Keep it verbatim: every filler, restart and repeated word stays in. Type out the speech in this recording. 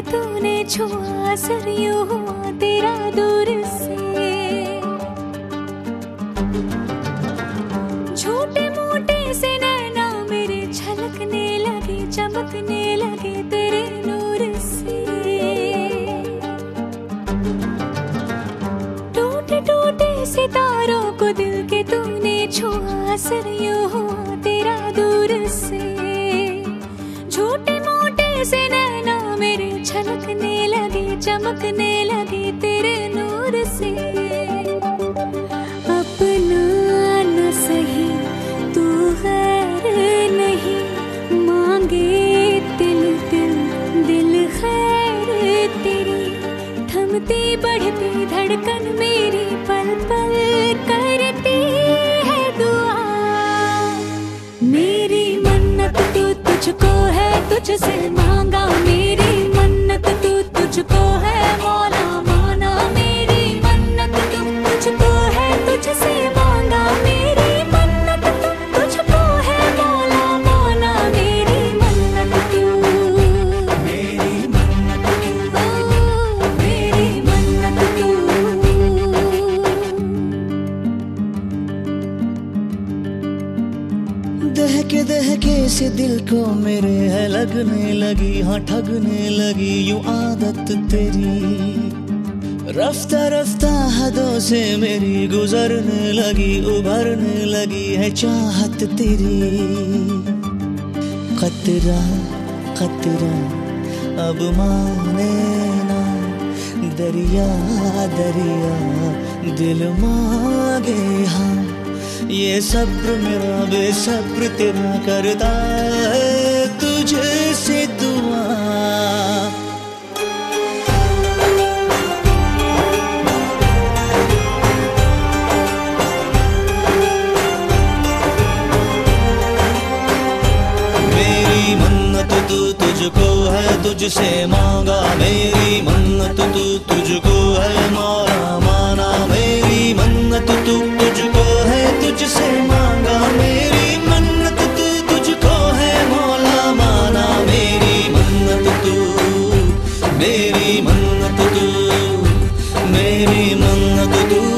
तूने छुआ सर यूं हुआ तेरा दूर से। छोटे मोटे से नैना मेरे छलकने लगे, चमकने लगे तेरे नूर से। टूटे टूटे सितारों को दिल के तूने छुआ सर यूं हुआ तेरा दूर से। छोटे मोटे से नैना मेरे छलकने लगे, चमकने लगे तेरे नूर से। अपना न सही तू खैर नहीं, मांगे दिल दिल दिल खैर तेरी। थमती बढ़ती धड़कन मेरी पल पल करती है दुआ। मेरी मन्नत तू तुझको है, तुझसे मांगा मेरी मन्नत तू तुझको है मौला माना। मेरी मन्नत तू तुझको है, तुझसे मांगा मेरी मन्नत तू तुझको है मौला माना। मेरी मन्नत तू, मेरी मन्नत तू, ओ मेरी मन्नत तू। दहके दहके से दिल को मेरे है लगने लगी, हाँ ठगने लगी यूं आदत तेरी। रफ्ता रफ्ता हदों से मेरी गुजरने लगी, उभरने लगी है चाहत तेरी। खतरा खतरा अब माने ना, दरिया दरिया दिल मांगे हाँ। ये सब्र मेरा बेसब्र तेरा करता है तुझे से दुआ। मेरी मन्नत तू तुझको है, तुझसे मांगा मेरी मन्नत तू तुझको है मौला माना। मेरी मन्नत तू तुझको है, तुझसे मांगा मेरी मन्नत तू तुझको है मौला माना। मेरी मन्नत तू, मेरी मन्नत तू, मेरी मन्नत तू।